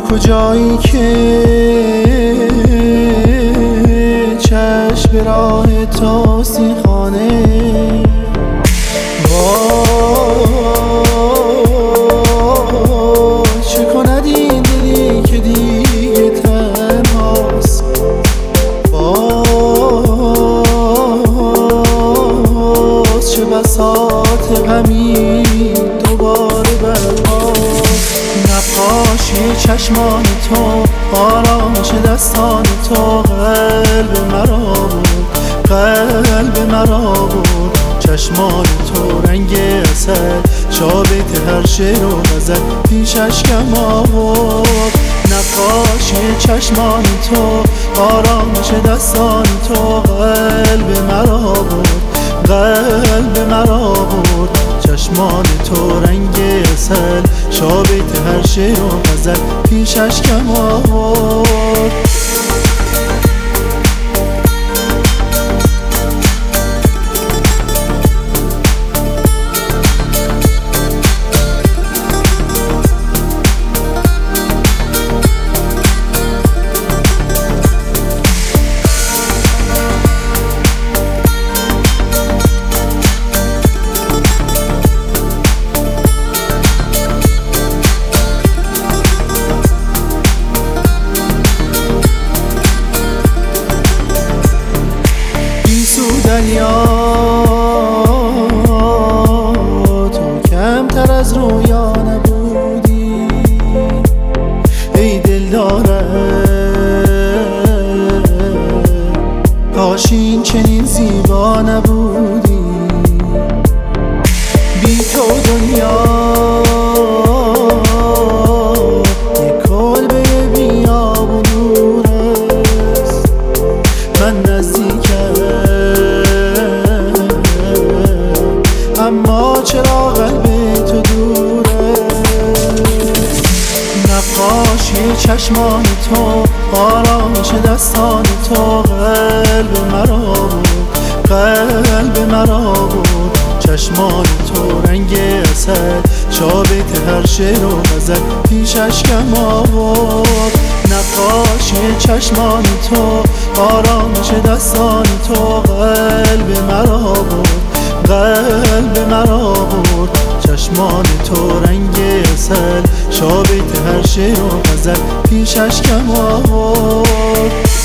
کجایی که چشم به راه توستی خانه چه کند این دلی که دیگه تنهاست چه بساط غمی دوباره برپاست نقاشی چشمان تو آرامش دستان تو قلب مرا بود قلب مرا بود چشمان تو رنگ عسل شابت هر شعر و غزل پیش اشکم آورد نقاشی چشمان تو آرامش دستان تو قلب مرا بود قلب مرا بود چشمان تو رنگ عسل شابت هر شعر و غزل پیش اشکم آورد دریا تو کمتر از رویا نبودی ای دلداره کاش این چنین زیبا نبودی بی تو دنیا یک کلبه بیابون است من نزدیکم اما چرا قلب تو دوره نقاشی چشمان تو آرامش دستان تو قلب مرا بود قلب مرا بود چشمان تو رنگ عسل شابت هر شعر و غزل پیش اشکم آورد نقاشی چشمان تو آرامش دستان تو قلب مرا بود قلب مرا بود چشمان تو رنگ عسل شابت هر شعر و غزل پیش اشکم آورد